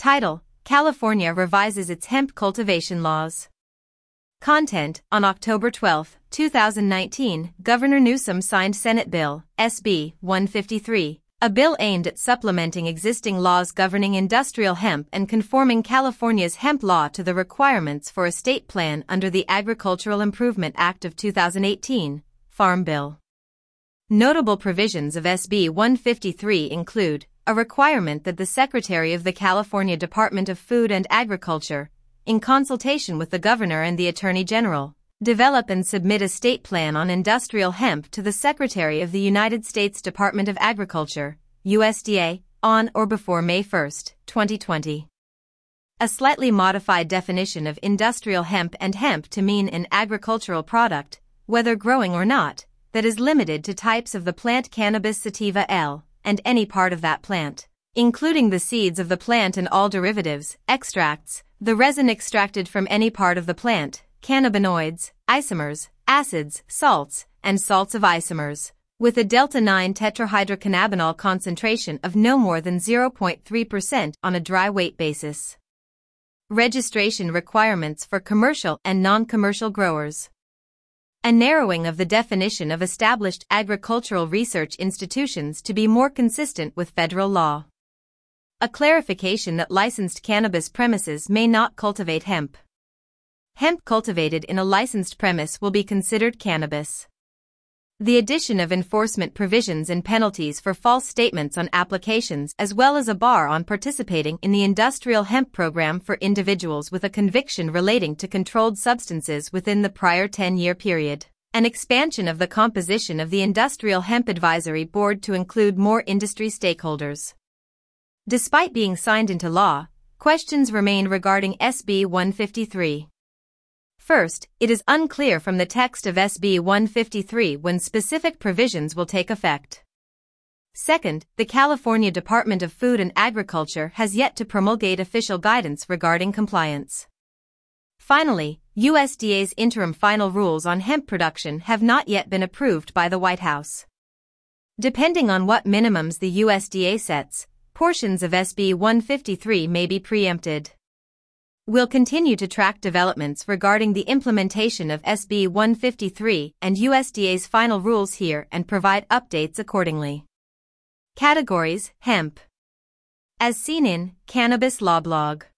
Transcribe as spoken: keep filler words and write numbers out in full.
Title: California revises its hemp cultivation laws. Content: On October twelfth, two thousand nineteen, Governor Newsom signed Senate Bill S B one fifty-three, a bill aimed at supplementing existing laws governing industrial hemp and conforming California's hemp law to the requirements for a state plan under the Agricultural Improvement Act of two thousand eighteen, Farm Bill. Notable provisions of S B one fifty-three include a requirement that the Secretary of the California Department of Food and Agriculture, in consultation with the Governor and the Attorney General, develop and submit a state plan on industrial hemp to the Secretary of the United States Department of Agriculture, U S D A, on or before May first, twenty twenty. A slightly modified definition of industrial hemp and hemp to mean an agricultural product, whether growing or not, that is limited to types of the plant Cannabis sativa L, and any part of that plant, including the seeds of the plant and all derivatives, extracts, the resin extracted from any part of the plant, cannabinoids, isomers, acids, salts, and salts of isomers, with a delta nine tetrahydrocannabinol concentration of no more than zero point three percent on a dry weight basis. Registration requirements for commercial and non-commercial growers. A narrowing of the definition of established agricultural research institutions to be more consistent with federal law. A clarification that licensed cannabis premises may not cultivate hemp. Hemp cultivated in a licensed premise will be considered cannabis. The addition of enforcement provisions and penalties for false statements on applications, as well as a bar on participating in the industrial hemp program for individuals with a conviction relating to controlled substances within the prior ten-year period. An expansion of the composition of the Industrial Hemp Advisory Board to include more industry stakeholders. Despite being signed into law, questions remain regarding S B one fifty-three. First, it is unclear from the text of S B one fifty-three when specific provisions will take effect. Second, the California Department of Food and Agriculture has yet to promulgate official guidance regarding compliance. Finally, U S D A's interim final rules on hemp production have not yet been approved by the White House. Depending on what minimums the U S D A sets, portions of S B one fifty-three may be preempted. We'll continue to track developments regarding the implementation of S B one fifty-three and U S D A's final rules here and provide updates accordingly. Categories: Hemp. As seen in Cannabis Law Blog.